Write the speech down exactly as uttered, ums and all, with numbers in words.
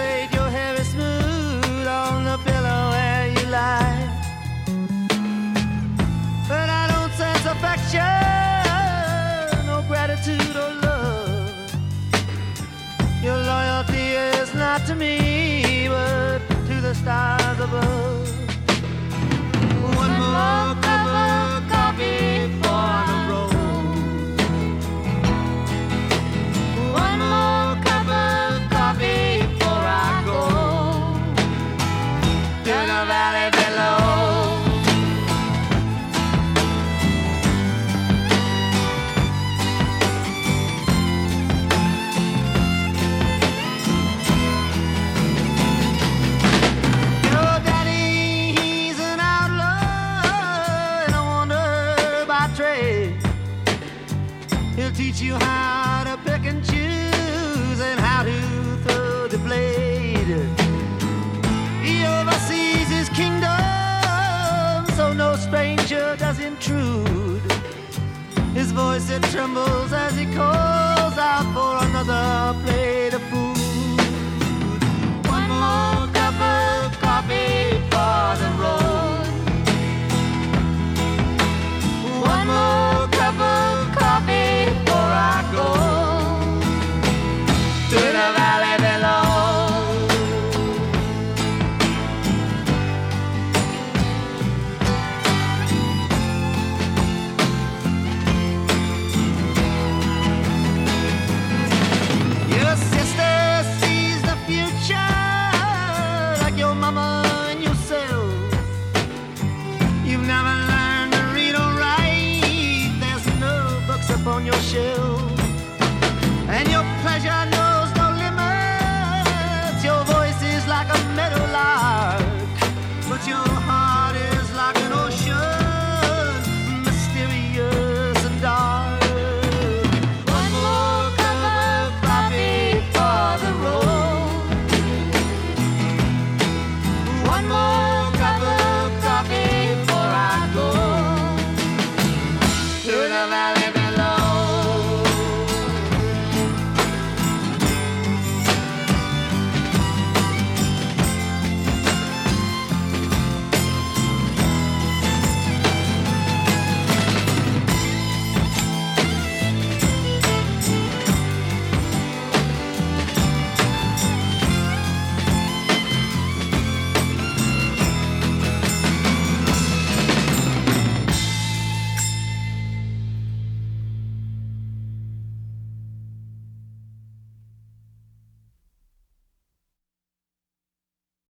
laid your hair is smooth on the pillow where you lie. But I don't sense affection, no gratitude or love. Your loyalty is not to me, but to the stars above. One more cup of coffee for the road. One more cup of coffee before I go to the valley below. Your daddy, he's an outlaw and a wanderer by trade. He'll teach you how to pick and choose and how to throw the blade. He oversees his kingdom, so no stranger does intrude. His voice, it trembles as he calls out for another plate.